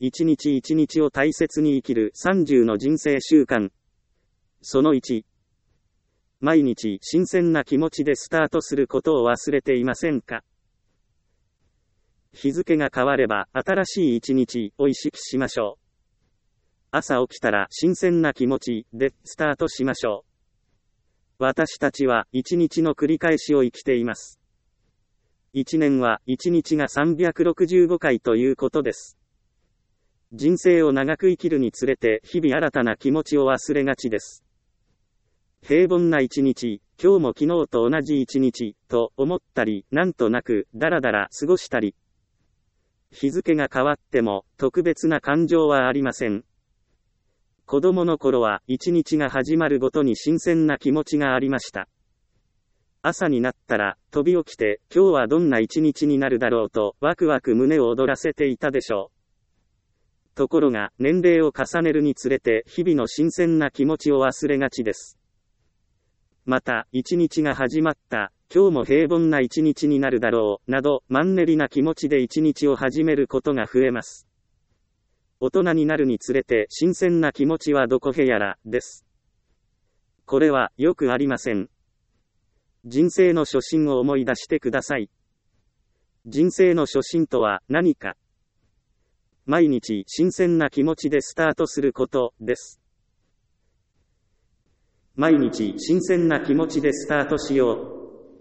一日一日を大切に生きる30の人生習慣。その1。毎日新鮮な気持ちでスタートすることを忘れていませんか？日付が変われば新しい一日を意識しましょう。朝起きたら新鮮な気持ちでスタートしましょう。私たちは一日の繰り返しを生きています。一年は一日が365回ということです。人生を長く生きるにつれて日々新たな気持ちを忘れがちです。平凡な一日、今日も昨日と同じ一日と思ったり、なんとなくだらだら過ごしたり。日付が変わっても特別な感情はありません。子供の頃は一日が始まるごとに新鮮な気持ちがありました。朝になったら飛び起きて今日はどんな一日になるだろうとワクワク胸を躍らせていたでしょう。ところが年齢を重ねるにつれて日々の新鮮な気持ちを忘れがちです。また、一日が始まった、今日も平凡な一日になるだろう、など、マンネリな気持ちで一日を始めることが増えます。大人になるにつれて新鮮な気持ちはどこへやら、です。これは、よくありません。人生の初心を思い出してください。人生の初心とは何か。毎日新鮮な気持ちでスタートすることです。毎日新鮮な気持ちでスタートしよう。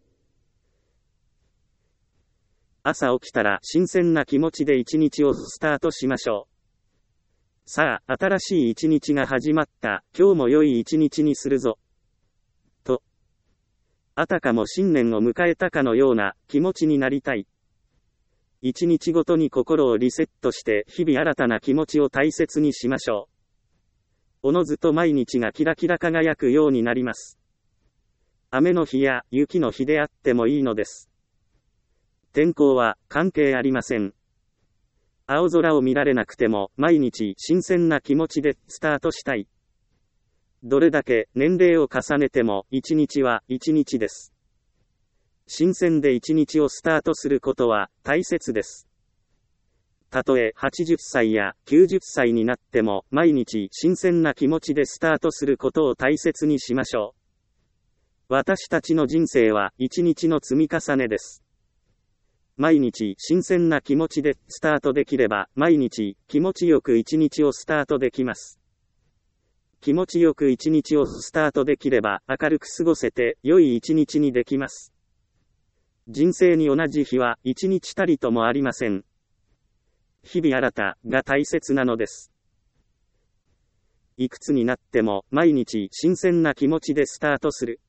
朝起きたら新鮮な気持ちで一日をスタートしましょう。さあ、新しい一日が始まった。今日も良い一日にするぞ。と。あたかも新年を迎えたかのような気持ちになりたい。一日ごとに心をリセットして日々新たな気持ちを大切にしましょう。おのずと毎日がキラキラ輝くようになります。雨の日や雪の日であってもいいのです。天候は関係ありません。青空を見られなくても毎日新鮮な気持ちでスタートしたい。どれだけ年齢を重ねても一日は一日です。新鮮で一日をスタートすることは大切です。たとえ80歳や90歳になっても毎日新鮮な気持ちでスタートすることを大切にしましょう。私たちの人生は一日の積み重ねです。毎日新鮮な気持ちでスタートできれば毎日気持ちよく一日をスタートできます。気持ちよく一日をスタートできれば明るく過ごせて良い一日にできます。人生に同じ日は一日たりともありません。日々新たが大切なのです。いくつになっても毎日新鮮な気持ちでスタートする。